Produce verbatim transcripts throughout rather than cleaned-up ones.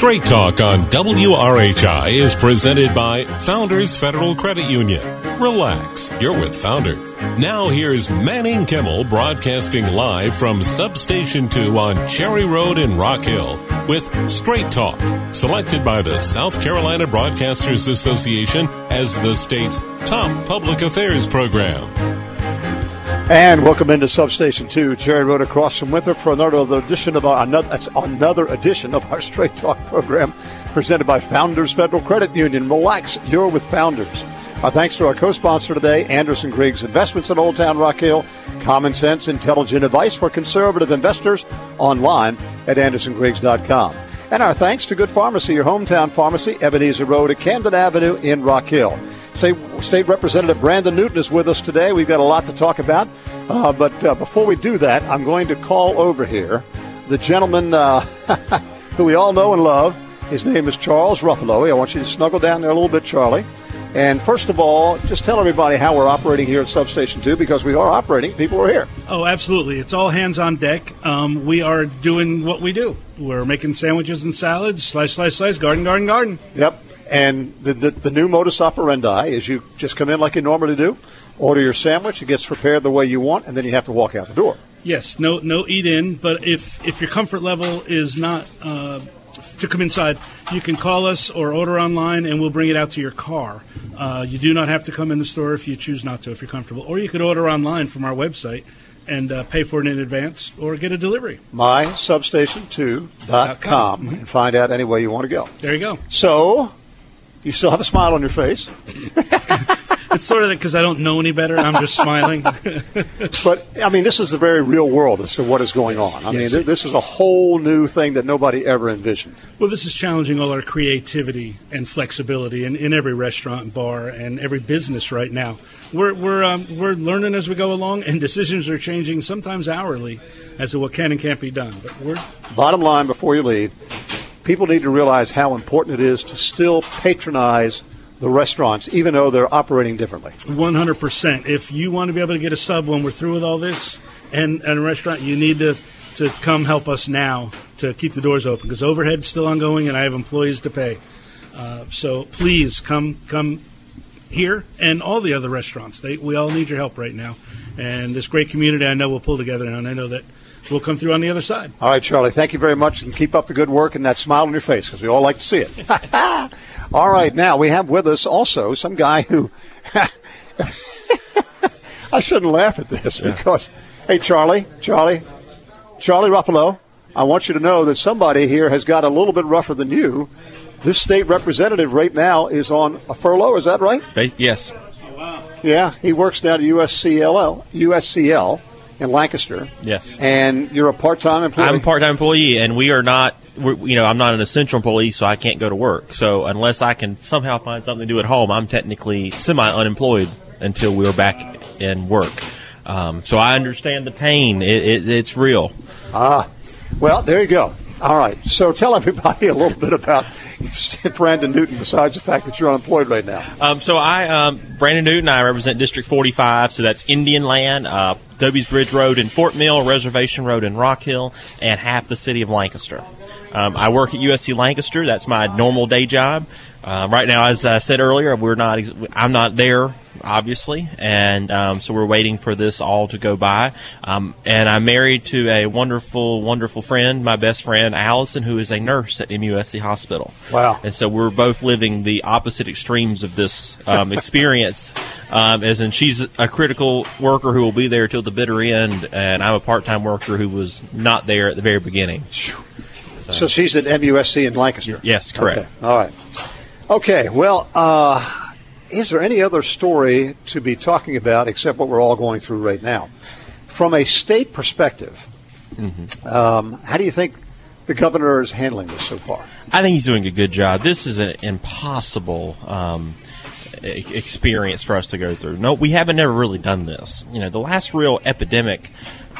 Straight Talk on W R H I is presented by Founders Federal Credit Union. Relax, you're with Founders. Now here's Manning Kimmel broadcasting live from Substation two on Cherry Road in Rock Hill with Straight Talk, selected by the South Carolina Broadcasters Association as the state's top public affairs program. And welcome into Substation two, Cherry Road across from Winthrop for another edition of our another, another edition of our Straight Talk program presented by Founders Federal Credit Union. Relax, you're with Founders. Our thanks to our co-sponsor today, Anderson Griggs Investments in Old Town Rock Hill. Common sense, intelligent advice for conservative investors online at anderson griggs dot com. And our thanks to Good Pharmacy, your hometown pharmacy, Ebenezer Road at Camden Avenue in Rock Hill. State, State Representative Brandon Newton is with us today. We've got a lot to talk about. Uh, but uh, before we do that, I'm going to call over here the gentleman uh, who we all know and love. His name is Charles Ruffalo. I want you to snuggle down there a little bit, Charlie. And first of all, just tell everybody how we're operating here at Substation two, because we are operating. People are here. Oh, absolutely. It's all hands on deck. Um, we are doing what we do. We're making sandwiches and salads, slice, slice, slice, garden, garden, garden. Yep. And the, the, the new modus operandi is you just come in like you normally do, order your sandwich, it gets prepared the way you want, and then you have to walk out the door. Yes, no no eat in, but if, if your comfort level is not uh, to come inside, you can call us or order online, and we'll bring it out to your car. Uh, you do not have to come in the store if you choose not to, if you're comfortable. Or you could order online from our website and uh, pay for it in advance or get a delivery. my substation two dot com mm-hmm. and find out any way you want to go. There you go. So, you still have a smile on your face. It's sort of because I don't know any better. I'm just smiling. But, I mean, this is the very real world as to what is going on. I yes. mean, th- this is a whole new thing that nobody ever envisioned. Well, this is challenging all our creativity and flexibility in, in every restaurant and bar and every business right now. We're we're um, we're learning as we go along, and decisions are changing sometimes hourly as to what can and can't be done. But we're bottom line before you leave, people need to realize how important it is to still patronize the restaurants, even though they're operating differently. one hundred percent. If you want to be able to get a sub when we're through with all this and, and a restaurant, you need to, to come help us now to keep the doors open, because overhead's still ongoing and I have employees to pay. Uh, so please come come here and all the other restaurants. They, we all need your help right now. And this great community I know will pull together, and I know that we'll come through on the other side. All right, Charlie, thank you very much, and keep up the good work and that smile on your face, because we all like to see it. All right, now we have with us also some guy who I shouldn't laugh at this yeah. because, hey, Charlie, Charlie, Charlie Ruffalo, I want you to know that somebody here has got a little bit rougher than you. This state representative right now is on a furlough, is that right? Yes. Oh, wow. Yeah, he works down at U S C L, U S C L in Lancaster. Yes. And you're a part-time employee? I'm a part-time employee, and we are not, we're, you know, I'm not an essential employee, so I can't go to work. So unless I can somehow find something to do at home, I'm technically semi-unemployed until we're back in work. Um, so I understand the pain. It, it, it's real. Ah, well, there you go. All right. So tell everybody a little bit about Brandon Newton, besides the fact that you're unemployed right now. Um, so I, um, Brandon Newton, I represent District forty-five, so that's Indian Land, uh, Doby's Bridge Road in Fort Mill, Reservation Road in Rock Hill, and half the city of Lancaster. Um, I work at U S C Lancaster. That's my normal day job. Um, right now, as I said earlier, we're not. I'm not there, obviously, and um, so we're waiting for this all to go by. Um, and I'm married to a wonderful, wonderful friend, my best friend, Allison, who is a nurse at M U S C Hospital. Wow! And so we're both living the opposite extremes of this um, experience. Um, as in, she's a critical worker who will be there till the bitter end, and I'm a part-time worker who was not there at the very beginning. So, so she's at M U S C in Lancaster? Yes, correct. Okay. All right. Okay, well, uh, is there any other story to be talking about except what we're all going through right now? From a state perspective, mm-hmm. um, how do you think the governor is handling this so far? I think he's doing a good job. This is an impossible um, experience for us to go through. No, we haven't never really done this. You know, the last real epidemic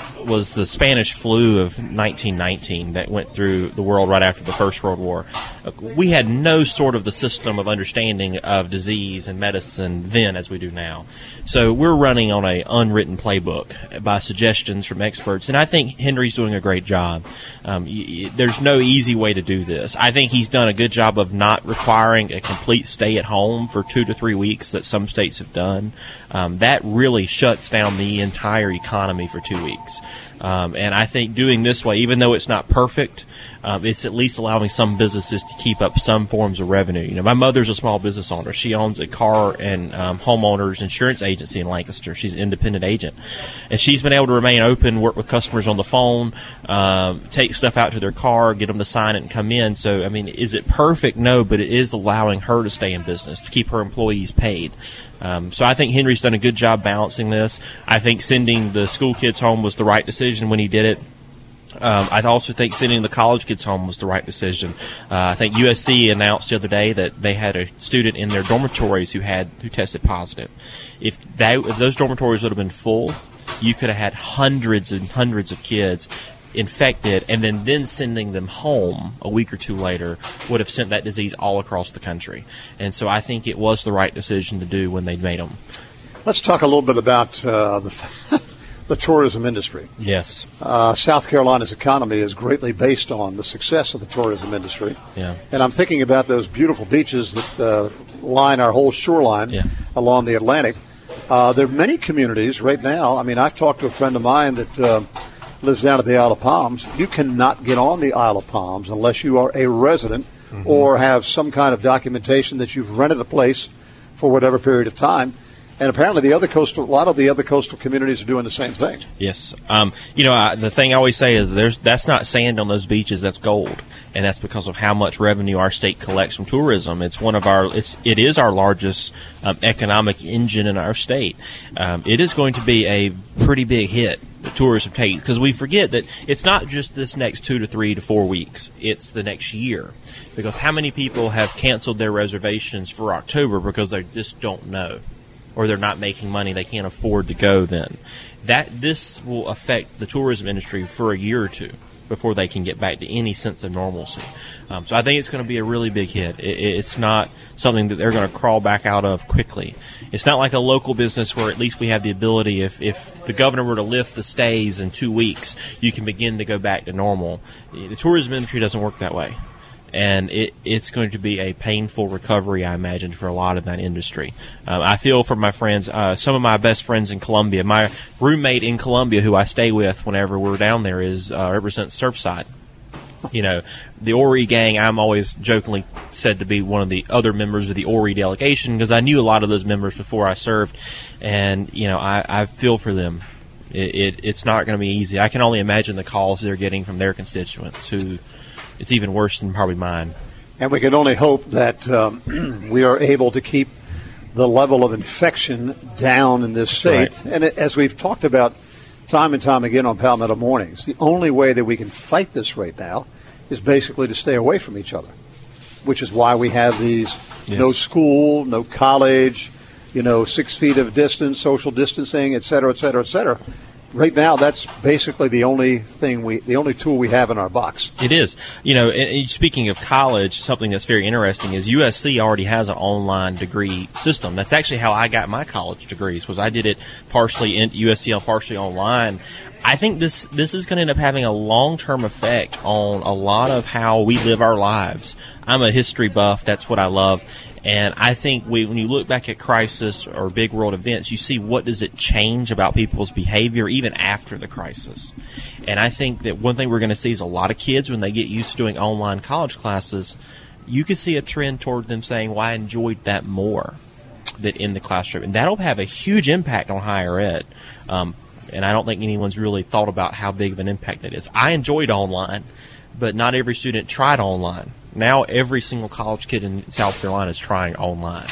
was the Spanish flu of nineteen nineteen that went through the world right after the First World War. We had no sort of the system of understanding of disease and medicine then as we do now. So we're running on a unwritten playbook by suggestions from experts, and I think Henry's doing a great job. Um, y- y- there's no easy way to do this. I think he's done a good job of not requiring a complete stay at home for two to three weeks that some states have done. Um, that really shuts down the entire economy for two weeks. Um, and I think doing this way, even though it's not perfect, um, it's at least allowing some businesses to keep up some forms of revenue. You know, my mother's a small business owner. She owns a car and um, homeowners insurance agency in Lancaster. She's an independent agent. And she's been able to remain open, work with customers on the phone, um, take stuff out to their car, get them to sign it and come in. So, I mean, is it perfect? No, but it is allowing her to stay in business, to keep her employees paid. Um, so I think Henry's done a good job balancing this. I think sending the school kids home was the right decision when he did it. Um, I also think sending the college kids home was the right decision. Uh, I think U S C announced the other day that they had a student in their dormitories who had who tested positive. If, that, if those dormitories would have been full, you could have had hundreds and hundreds of kids infected, and then, then sending them home a week or two later would have sent that disease all across the country. And so I think it was the right decision to do when they made them. Let's talk a little bit about uh, the the tourism industry. Yes. Uh, South Carolina's economy is greatly based on the success of the tourism industry. Yeah. And I'm thinking about those beautiful beaches that uh, line our whole shoreline yeah. along the Atlantic. Uh, there are many communities right now. I mean, I've talked to a friend of mine that uh, lives down at the Isle of Palms. You cannot get on the Isle of Palms unless you are a resident mm-hmm. or have some kind of documentation that you've rented a place for whatever period of time. And apparently the other coastal, a lot of the other coastal communities are doing the same thing. Yes. Um, you know, I, the thing I always say is there's that's not sand on those beaches, that's gold. And that's because of how much revenue our state collects from tourism. It's one of our, it's, it is our largest um, economic engine in our state. Um, it is going to be a pretty big hit, the tourism takes, because we forget that it's not just this next two to three to four weeks. It's the next year. Because how many people have canceled their reservations for October because they just don't know? Or they're not making money, they can't afford to go then. That this will affect the tourism industry for a year or two before they can get back to any sense of normalcy. Um, so I think it's going to be a really big hit. It, it's not something that they're going to crawl back out of quickly. It's not like a local business where at least we have the ability, if, if the governor were to lift the stays in two weeks, you can begin to go back to normal. The tourism industry doesn't work that way. And it, it's going to be a painful recovery, I imagine, for a lot of that industry. Um, I feel for my friends, uh, some of my best friends in Columbia. My roommate in Columbia, who I stay with whenever we're down there, is uh, represents Surfside. You know, the Ori gang, I'm always jokingly said to be one of the other members of the Ori delegation because I knew a lot of those members before I served. And, you know, I, I feel for them. It, it, it's not going to be easy. I can only imagine the calls they're getting from their constituents who... It's even worse than probably mine. And we can only hope that um, we are able to keep the level of infection down in this state. Right. And it, as we've talked about time and time again on Palmetto Mornings, the only way that we can fight this right now is basically to stay away from each other, which is why we have these yes. no school, no college, you know, six feet of distance, social distancing, et cetera, et cetera, et cetera. Right now, that's basically the only thing we, the only tool we have in our box. It is. You know, and, and speaking of college, something that's very interesting is U S C already has an online degree system. That's actually how I got my college degrees, was I did it partially in U S C L, partially online. I think this this is going to end up having a long-term effect on a lot of how we live our lives. I'm a history buff. That's what I love. And I think we, when you look back at crisis or big world events, you see what does it change about people's behavior even after the crisis. And I think that one thing we're going to see is a lot of kids, when they get used to doing online college classes, you could see a trend toward them saying, well, I enjoyed that more than in the classroom. And that'll have a huge impact on higher ed. Um, and I don't think anyone's really thought about how big of an impact that is. I enjoyed online, but not every student tried online. Now every single college kid in South Carolina is trying online.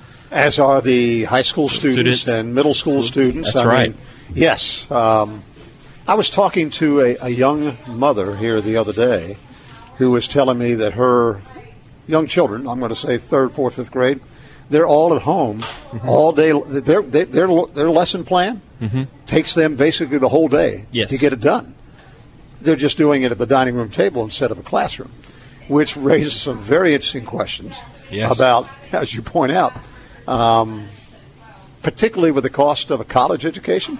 As are the high school students, students. and middle school students. That's I right. mean, yes. Um, I was talking to a, a young mother here the other day who was telling me that her young children, I'm going to say third, fourth, fifth grade, they're all at home mm-hmm. all day. Their, their, their lesson plan Mm-hmm. Takes them basically the whole day yes. to get it done. They're just doing it at the dining room table instead of a classroom, which raises some very interesting questions yes. about, as you point out, um, particularly with the cost of a college education.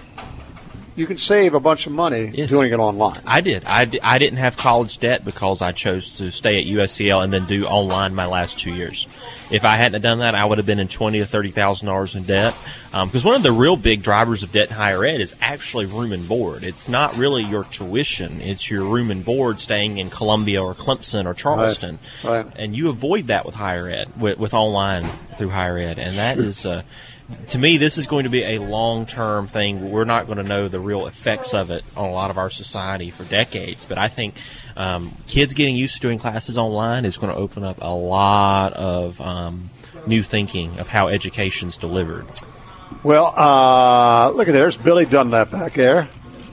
You can save a bunch of money yes. doing it online. I did. I, d- I didn't have college debt because I chose to stay at U S C L and then do online my last two years. If I hadn't have done that, I would have been in twenty thousand to thirty thousand dollars in debt. Because um, one of the real big drivers of debt in higher ed is actually room and board. It's not really your tuition. It's your room and board staying in Columbia or Clemson or Charleston. Right. Right. And you avoid that with higher ed, with, with online through higher ed. And that is... Uh, To me, this is going to be a long-term thing. We're not going to know the real effects of it on a lot of our society for decades. But I think um, kids getting used to doing classes online is going to open up a lot of um, new thinking of how education's delivered. Well, uh, look at there's Billy Dunlap back there.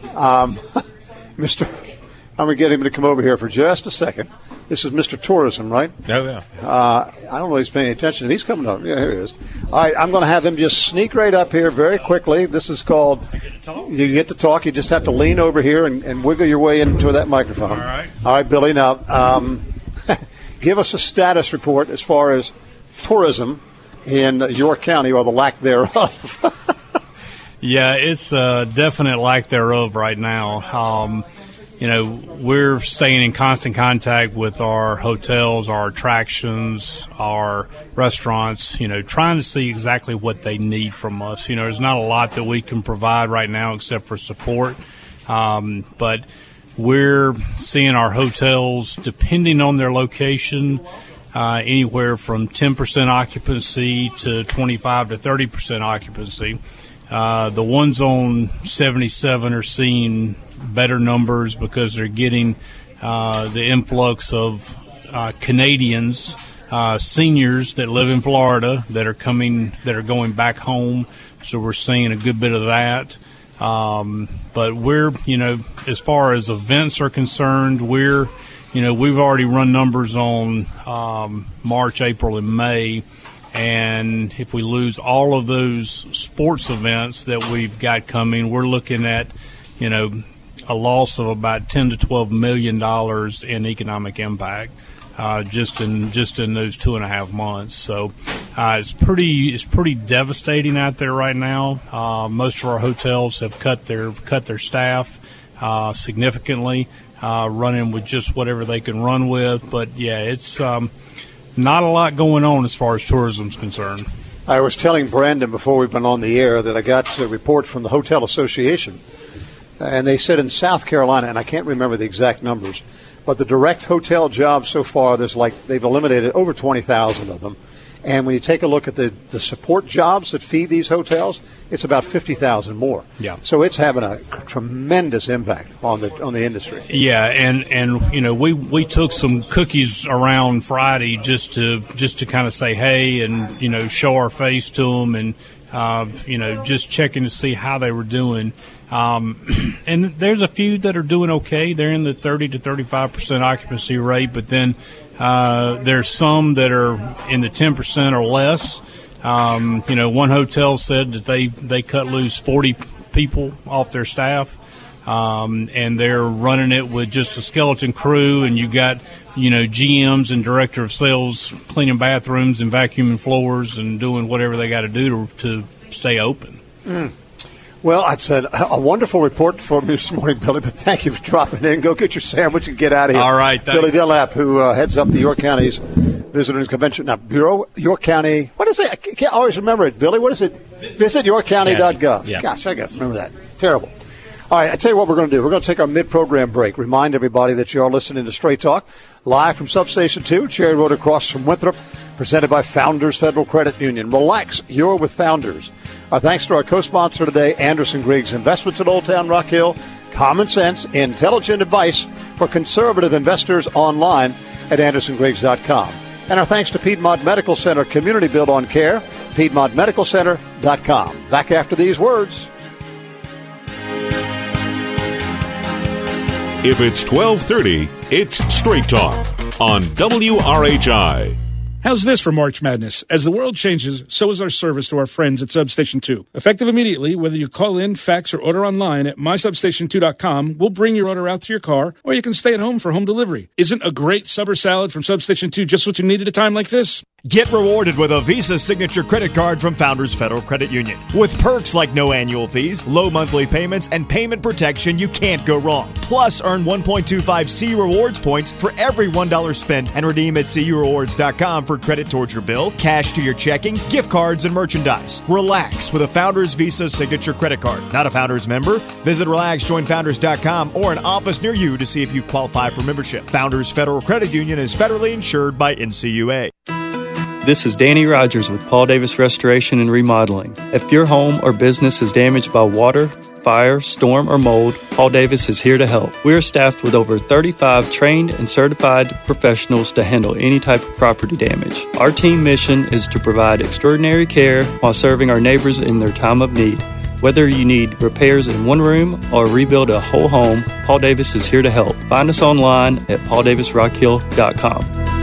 Um, Mister I'm going to get him to come over here for just a second. This is Mister Tourism, right? Oh, yeah. Uh, I don't know if he's paying attention. He's coming up. Yeah, here he is. All right, I'm going to have him just sneak right up here very quickly. This is called, you get to talk. You just have to lean over here and, and wiggle your way into that microphone. All right. All right, Billy. Now, um, give us a status report as far as tourism in York County, or the lack thereof. Yeah, it's a definite lack thereof right now. Um, you know, we're staying in constant contact with our hotels, our attractions, our restaurants, you know, trying to see exactly what they need from us. You know, there's not a lot that we can provide right now except for support. Um, but we're seeing our hotels, depending on their location, uh, anywhere from ten percent occupancy to twenty-five to thirty percent occupancy. Uh, the ones on seventy-seven are seeing better numbers because they're getting uh, the influx of uh, Canadians, uh, seniors that live in Florida that are coming, that are going back home. So we're seeing a good bit of that. Um, but we're, you know, as far as events are concerned, we're, you know, we've already run numbers on um, March, April, and May. And if we lose all of those sports events that we've got coming, we're looking at, you know, a loss of about ten to twelve million dollars in economic impact, uh, just in just in those two and a half months. So uh, it's pretty it's pretty devastating out there right now. Uh, most of our hotels have cut their cut their staff uh, significantly, uh, running with just whatever they can run with. But yeah, it's um, not a lot going on as far as tourism is concerned. I was telling Brandon before we've been on the air that I got a report from the Hotel Association. And they said in South Carolina, and I can't remember the exact numbers, but the direct hotel jobs so far, there's like they've eliminated over twenty thousand of them. And when you take a look at the, the support jobs that feed these hotels, it's about fifty thousand more. Yeah. So it's having a tremendous impact on the on the industry. Yeah, and, and you know, we, we took some cookies around Friday just to just to kind of say hey and, you know, show our face to them and, uh, you know, just checking to see how they were doing. Um, and there's a few that are doing okay. They're in the thirty to thirty-five percent occupancy rate, but then uh, there's some that are in the ten percent or less. Um, you know, one hotel said that they, they cut loose forty people off their staff, um, and they're running it with just a skeleton crew, and you got, you know, G Ms and director of sales cleaning bathrooms and vacuuming floors and doing whatever they got to do to to stay open. Mm. Well, it's a, a wonderful report for me this morning, Billy, but thank you for dropping in. Go get your sandwich and get out of here. All right. Thanks. Billy Dunlap, who uh, heads up the York County's Visitors Convention now, Bureau, York County. What is it? I can't always remember it, Billy. What is it? visit york county dot gov. Yeah. Gosh, I got to remember that. Terrible. All right, I tell you what we're going to do. We're going to take our mid-program break. Remind everybody that you are listening to Straight Talk, live from Substation two, Cherry Road across from Winthrop, presented by Founders Federal Credit Union. Relax, you're with Founders. Our thanks to our co-sponsor today, Anderson Griggs Investments at Old Town Rock Hill. Common sense, intelligent advice for conservative investors online at anderson griggs dot com. And our thanks to Piedmont Medical Center, Community Built on Care, piedmont medical center dot com. Back after these words. If it's twelve thirty, it's Straight Talk on W R H I. How's this for March Madness? As the world changes, so is our service to our friends at Substation two. Effective immediately, whether you call in, fax, or order online at my substation two dot com, we'll bring your order out to your car, or you can stay at home for home delivery. Isn't a great sub or salad from Substation two just what you need at a time like this? Get rewarded with a Visa Signature credit card from Founders Federal Credit Union. With perks like no annual fees, low monthly payments, and payment protection, you can't go wrong. Plus, earn one point two five C Rewards points for every one dollar spent and redeem at C U rewards dot com for credit towards your bill, cash to your checking, gift cards, and merchandise. Relax with a Founders Visa Signature credit card. Not a Founders member? Visit relax join founders dot com or an office near you to see if you qualify for membership. Founders Federal Credit Union is federally insured by N C U A. This is Danny Rogers with Paul Davis Restoration and Remodeling. If your home or business is damaged by water, fire, storm, or mold, Paul Davis is here to help. We are staffed with over thirty-five trained and certified professionals to handle any type of property damage. Our team mission is to provide extraordinary care while serving our neighbors in their time of need. Whether you need repairs in one room or rebuild a whole home, Paul Davis is here to help. Find us online at paul davis rock hill dot com.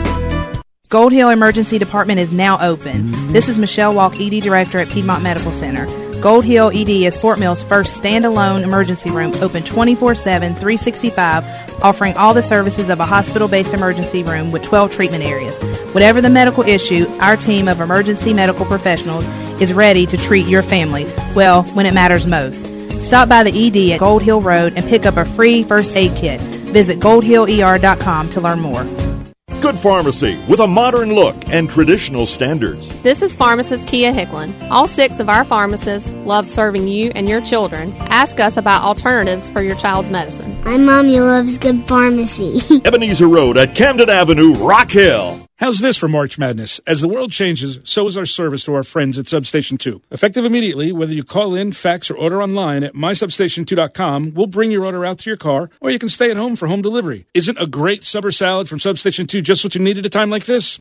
Gold Hill Emergency Department is now open. This is Michelle Walk, E D Director at Piedmont Medical Center. Gold Hill E D is Fort Mill's first standalone emergency room, open twenty-four seven, three sixty-five, offering all the services of a hospital-based emergency room with twelve treatment areas. Whatever the medical issue, our team of emergency medical professionals is ready to treat your family, well, when it matters most. Stop by the E D at Gold Hill Road and pick up a free first aid kit. Visit gold hill e r dot com to learn more. Good pharmacy with a modern look and traditional standards. This is pharmacist Kia Hicklin. All six of our pharmacists love serving you and your children. Ask us about alternatives for your child's medicine. My mommy loves good pharmacy. Ebenezer Road at Camden Avenue, Rock Hill. How's this for March Madness? As the world changes, so is our service to our friends at Substation two. Effective immediately, whether you call in, fax, or order online at my substation two dot com, we'll bring your order out to your car, or you can stay at home for home delivery. Isn't a great sub or salad from Substation two just what you need at a time like this?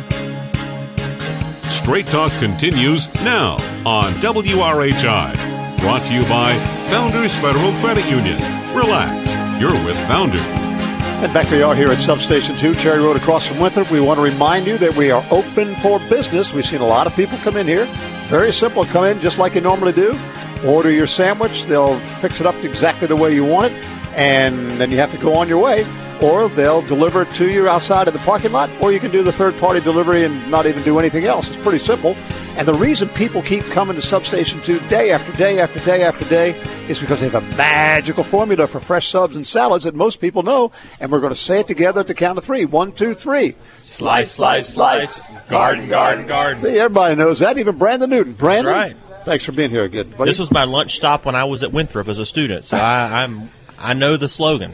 Straight Talk continues now on W R H I. Brought to you by Founders Federal Credit Union. Relax, you're with Founders. And back we are here at Substation two, Cherry Road across from Winthrop. We want to remind you that we are open for business. We've seen a lot of people come in here. Very simple. Come in just like you normally do. Order your sandwich. They'll fix it up exactly the way you want it. And then you have to go on your way. Or they'll deliver it to you outside of the parking lot. Or you can do the third-party delivery and not even do anything else. It's pretty simple. And the reason people keep coming to Substation two day after day after day after day is because they have a magical formula for fresh subs and salads that most people know. And we're going to say it together at the count of three. One, two, three. Slice, slice, slice. Garden, garden, garden. See, everybody knows that. Even Brandon Newton. Brandon, That's right. Thanks for being here again, buddy. This was my lunch stop when I was at Winthrop as a student, so I, I'm I know the slogan.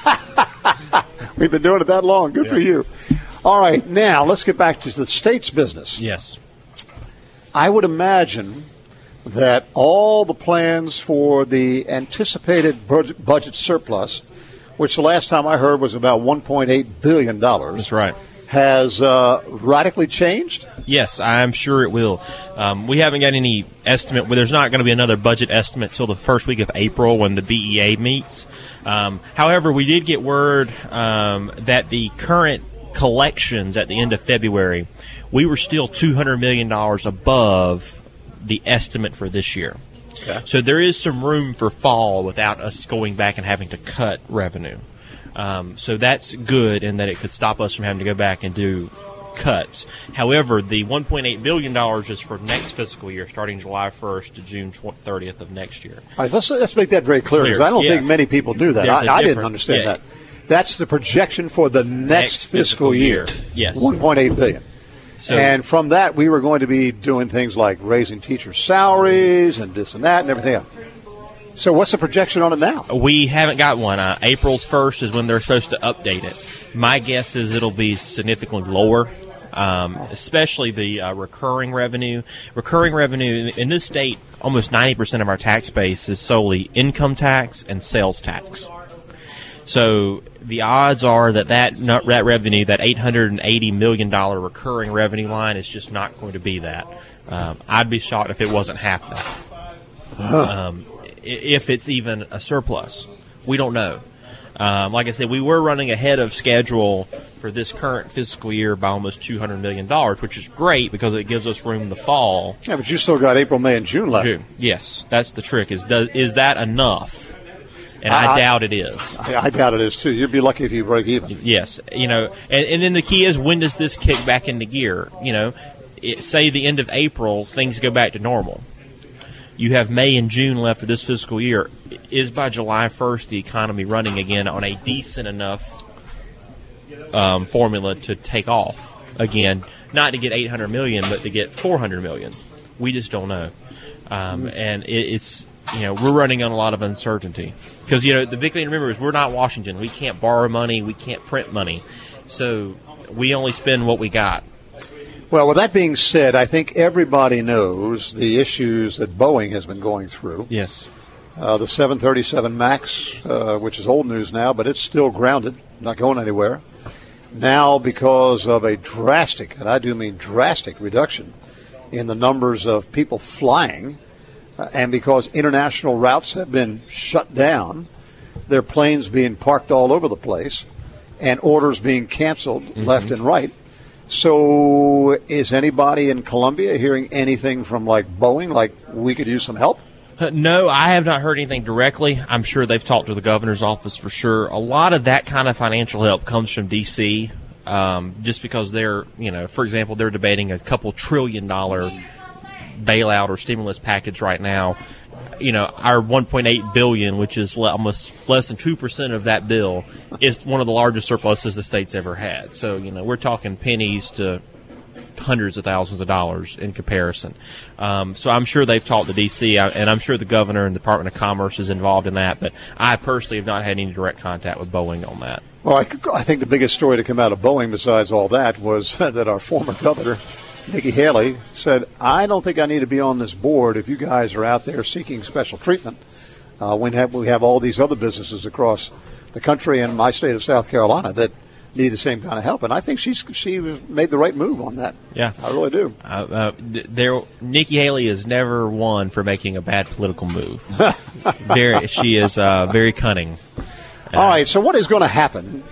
We've been doing it that long. Good yeah. for you. All right, now let's get back to the state's business. Yes. I would imagine that all the plans for the anticipated budget, budget surplus, which the last time I heard was about one point eight billion dollars. That's right. Has uh, radically changed? Yes, I'm sure it will. Um, we haven't got any estimate. Well, there's not going to be another budget estimate till the first week of April when the B E A meets. Um, however, we did get word um, that the current collections at the end of February, we were still two hundred million dollars above the estimate for this year. Okay. So there is some room for fall without us going back and having to cut revenue. Um, so that's good in that it could stop us from having to go back and do cuts. However, the one point eight billion dollars is for next fiscal year, starting July first to June thirtieth of next year. All right, let's, let's make that very clear, because I don't yeah. think many people knew that. I, I didn't understand yeah. that. That's the projection for the next, next fiscal, fiscal year. year. Yes. one point eight billion dollars. So, and from that, we were going to be doing things like raising teacher salaries and this and that and everything else. So what's the projection on it now? We haven't got one. Uh, April's first is when they're supposed to update it. My guess is it'll be significantly lower, um, especially the uh, recurring revenue. Recurring revenue in this state, almost ninety percent of our tax base is solely income tax and sales tax. So the odds are that that, that revenue, that eight hundred eighty million dollars recurring revenue line, is just not going to be that. Um, I'd be shocked if it wasn't half that. Um, if it's even a surplus. We don't know. Um, like I said, we were running ahead of schedule for this current fiscal year by almost two hundred million dollars, which is great because it gives us room in the fall. Yeah, but you still got April, May, and June left. June. Yes, that's the trick. Is does, is that enough? And I, I doubt it is. I, I doubt it is, too. You'd be lucky if you break even. Yes. You know, and, and then the key is, when does this kick back into gear? You know, it, say the end of April, things go back to normal. You have May and June left of this fiscal year. Is by July first the economy running again on a decent enough um, formula to take off again? Not to get eight hundred million dollars, but to get four hundred million dollars. We just don't know. Um, and it, it's... You know, we're running on a lot of uncertainty because, you know, the big thing to remember is we're not Washington. We can't borrow money. We can't print money. So we only spend what we got. Well, with that being said, I think everybody knows the issues that Boeing has been going through. Yes. Uh, the seven thirty-seven MAX, uh, which is old news now, but it's still grounded, not going anywhere. Now, because of a drastic, and I do mean drastic, reduction in the numbers of people flying, and because international routes have been shut down, their planes being parked all over the place, and orders being canceled mm-hmm. left and right. So is anybody in Columbia hearing anything from, like, Boeing, like we could use some help? Uh, no, I have not heard anything directly. I'm sure they've talked to the governor's office for sure. A lot of that kind of financial help comes from D C, um, just because they're, you know, for example, they're debating a couple trillion dollar bailout or stimulus package right now. You know, our one point eight billion dollars, which is le- almost less than two percent of that bill, is one of the largest surpluses the state's ever had. So, you know, we're talking pennies to hundreds of thousands of dollars in comparison. Um, so I'm sure they've talked to D C, and I'm sure the governor and the Department of Commerce is involved in that, but I personally have not had any direct contact with Boeing on that. Well, I, I think the biggest story to come out of Boeing besides all that was that our former governor, Nikki Haley, said, I don't think I need to be on this board if you guys are out there seeking special treatment. Uh, when have, we have all these other businesses across the country and my state of South Carolina that need the same kind of help. And I think she's she made the right move on that. Yeah. I really do. Uh, uh, there, Nikki Haley has never won for making a bad political move. very, she is uh, very cunning. Uh, all right, so what is going to happen?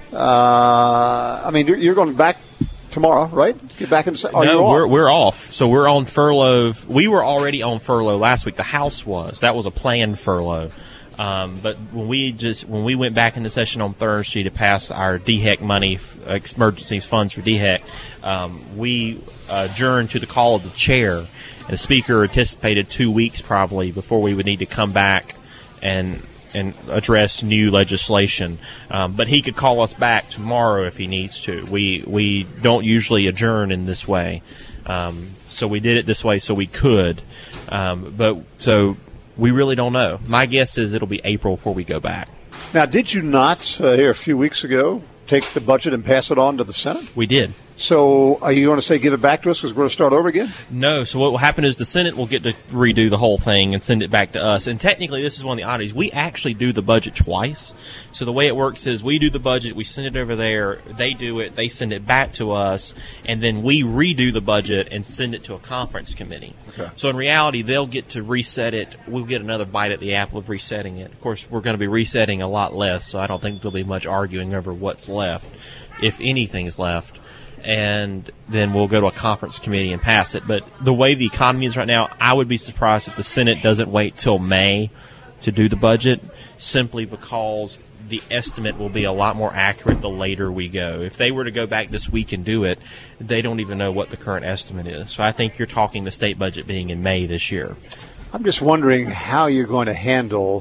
Uh, I mean, you're, you're going back tomorrow, right? Get back in. Oh, no, off? we're we're off. So we're on furlough. We were already on furlough last week. The House was. That was a planned furlough. Um, but when we just when we went back into session on Thursday to pass our D HEC money, emergency funds for D HEC, um, we adjourned to the call of the chair, and the speaker anticipated two weeks probably before we would need to come back and and address new legislation. Um, but he could call us back tomorrow if he needs to. We we don't usually adjourn in this way, um, so we did it this way so we could. Um, but so. We really don't know. My guess is it'll be April before we go back. Now, did you not, uh, here a few weeks ago, take the budget and pass it on to the Senate? We did. So are you going to say give it back to us because we're going to start over again? No. So what will happen is the Senate will get to redo the whole thing and send it back to us. And technically, this is one of the oddities. We actually do the budget twice. So the way it works is we do the budget, we send it over there, they do it, they send it back to us, and then we redo the budget and send it to a conference committee. Okay. So in reality, they'll get to reset it. We'll get another bite at the apple of resetting it. Of course, we're going to be resetting a lot less, so I don't think there'll be much arguing over what's left, if anything's left. And then we'll go to a conference committee and pass it. But the way the economy is right now, I would be surprised if the Senate doesn't wait till May to do the budget, simply because the estimate will be a lot more accurate the later we go. If they were to go back this week and do it, they don't even know what the current estimate is. So I think you're talking the state budget being in May this year. I'm just wondering how you're going to handle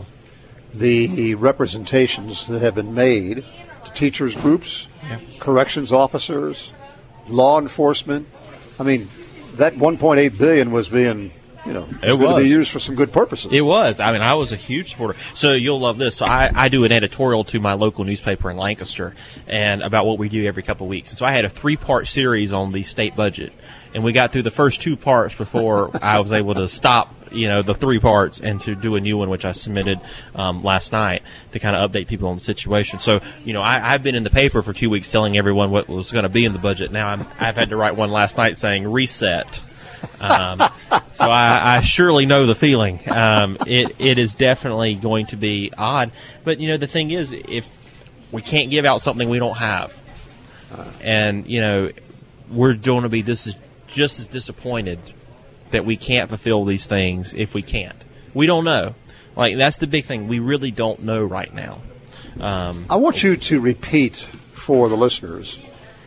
the representations that have been made to teachers' groups, yeah. corrections officers, law enforcement. I mean, that one point eight billion dollars was being, you know, it was going to be used for some good purposes. It was. I mean, I was a huge supporter. So you'll love this. So I, I do an editorial to my local newspaper in Lancaster and about what we do every couple of weeks. And so I had a three-part series on the state budget, and we got through the first two parts before I was able to stop, you know, the three parts and to do a new one, which I submitted um, last night to kind of update people on the situation. So, you know, I, I've been in the paper for two weeks telling everyone what was going to be in the budget. Now I'm, I've had to write one last night saying reset. Um, so I, I surely know the feeling. Um, it, it is definitely going to be odd. But, you know, the thing is, if we can't give out something we don't have, And, you know, we're going to be this is just as disappointed that we can't fulfill these things if we can't. We don't know. Like, that's the big thing. We really don't know right now. Um, I want you to repeat for the listeners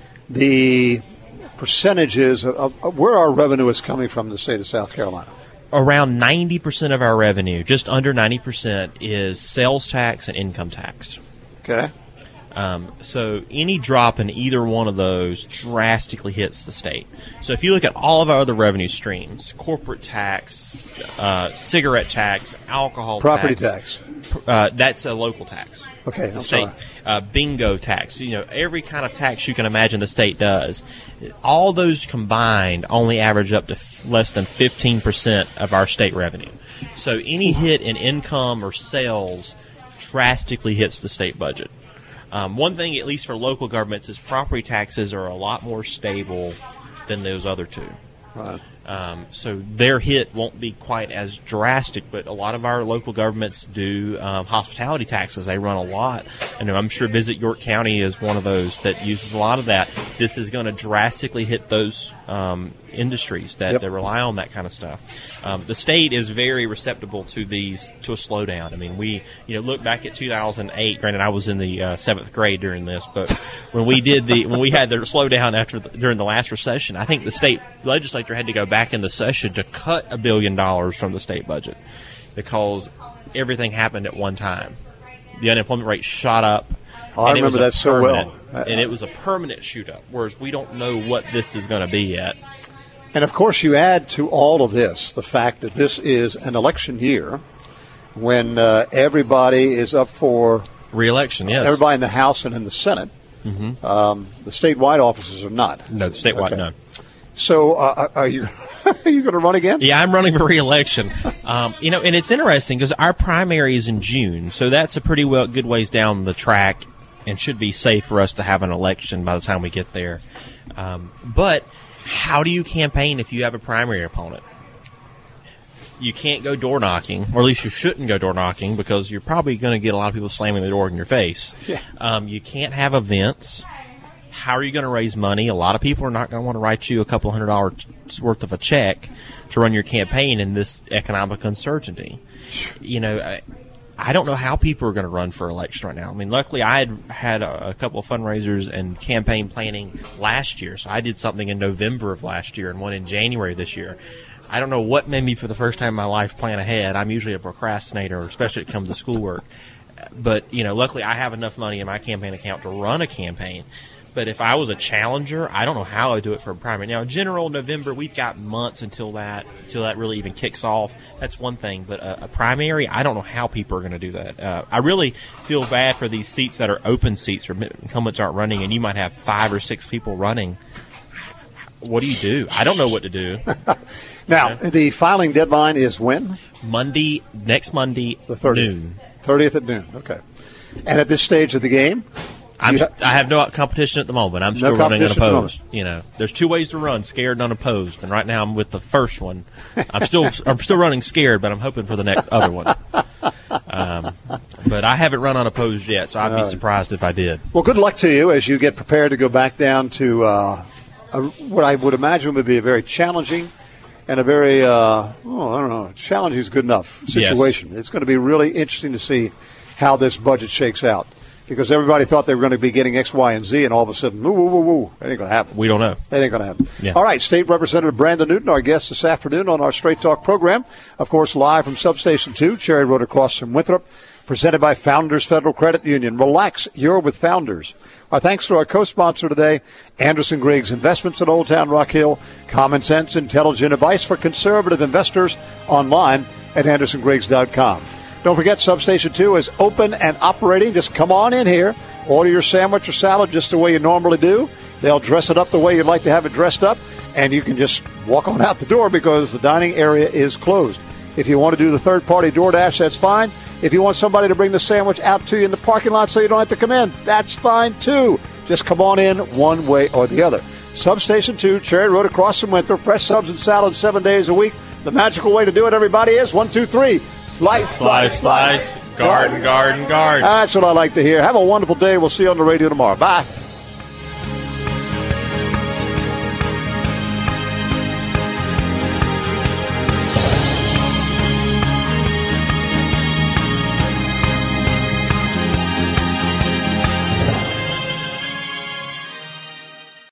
the percentages of, of where our revenue is coming from in the state of South Carolina. Around ninety percent of our revenue, just under ninety percent, is sales tax and income tax. Okay. Um, so any drop in either one of those drastically hits the state. So if you look at all of our other revenue streams, corporate tax, uh, cigarette tax, alcohol property tax. tax. Uh, that's a local tax. Okay, the I'm state. sorry. Uh, bingo tax. You know, every kind of tax you can imagine the state does. All those combined only average up to f- less than fifteen percent of our state revenue. So any hit in income or sales drastically hits the state budget. Um, one thing, at least for local governments, is property taxes are a lot more stable than those other two. Right. Um, so their hit won't be quite as drastic, but a lot of our local governments do um, hospitality taxes. They run a lot, and I'm sure Visit York County is one of those that uses a lot of that. This is going to drastically hit those um, industries that, yep. that rely on that kind of stuff. Um, the state is very receptive to these to a slowdown. I mean, we you know look back at two thousand eight. Granted, I was in the uh, seventh grade during this, but when we did the when we had the slowdown after the, during the last recession, I think the state legislature had to go back in the session to cut a billion dollars from the state budget because everything happened at one time. The unemployment rate shot up. Oh, I remember that so well. And it was a permanent shoot up, whereas we don't know what this is going to be yet. And, of course, you add to all of this the fact that this is an election year when uh, everybody is up for re-election, yes. Everybody in the House and in the Senate. Mm-hmm. Um, the statewide offices are not. No, the statewide, okay. no. So uh, are you are you going to run again? Yeah, I'm running for re-election. Um, you know, and it's interesting because our primary is in June, so that's a pretty well good ways down the track and should be safe for us to have an election by the time we get there. Um, but how do you campaign if you have a primary opponent? You can't go door knocking, or at least you shouldn't go door knocking because you're probably going to get a lot of people slamming the door in your face. Yeah. Um, you can't have events. How are you going to raise money? A lot of people are not going to want to write you a couple hundred dollars worth of a check to run your campaign in this economic uncertainty. You know, I, I don't know how people are going to run for election right now. I mean, luckily I had had a, a couple of fundraisers and campaign planning last year. So I did something in November of last year and one in January this year. I don't know what made me for the first time in my life plan ahead. I'm usually a procrastinator, especially when it comes to schoolwork. But, you know, luckily I have enough money in my campaign account to run a campaign. But if I was a challenger, I don't know how I'd do it for a primary. Now, general November, we've got months until that until that really even kicks off. That's one thing. But a, a primary, I don't know how people are going to do that. Uh, I really feel bad for these seats that are open seats where incumbents aren't running, and you might have five or six people running. What do you do? I don't know what to do. Now, yeah. The filing deadline is when? Monday, next Monday, the thirtieth. noon. thirtieth at noon, okay. And at this stage of the game? I'm, ha- I have no competition at the moment. I'm still no running at unopposed. You know, there's two ways to run: scared and unopposed. And right now, I'm with the first one. I'm still I'm still running scared, but I'm hoping for the next other one. Um, but I haven't run unopposed yet, so I'd be surprised if I did. Well, good luck to you as you get prepared to go back down to uh, a, what I would imagine would be a very challenging and a very uh, oh, I don't know, challenging is good enough situation. Yes. It's going to be really interesting to see how this budget shakes out. Because everybody thought they were going to be getting X, Y, and Z, and all of a sudden, woo, woo, woo, woo. That ain't going to happen. We don't know. That ain't going to happen. Yeah. All right, State Representative Brandon Newton, our guest this afternoon on our Straight Talk program. Of course, live from Substation two, Cherry Road across from Winthrop, presented by Founders Federal Credit Union. Relax, you're with Founders. Our thanks to our co-sponsor today, Anderson Griggs Investments in Old Town Rock Hill. Common sense, intelligent advice for conservative investors online at anderson griggs dot com. Don't forget, Substation two is open and operating. Just come on in here. Order your sandwich or salad just the way you normally do. They'll dress it up the way you'd like to have it dressed up, and you can just walk on out the door because the dining area is closed. If you want to do the third-party DoorDash, that's fine. If you want somebody to bring the sandwich out to you in the parking lot so you don't have to come in, that's fine too. Just come on in one way or the other. Substation two, Cherry Road across from Winthrop. Fresh subs and salads seven days a week. The magical way to do it, everybody, is one, two, three. Slice, slice, slice. Garden, garden, garden. That's what I like to hear. Have a wonderful day. We'll see you on the radio tomorrow. Bye.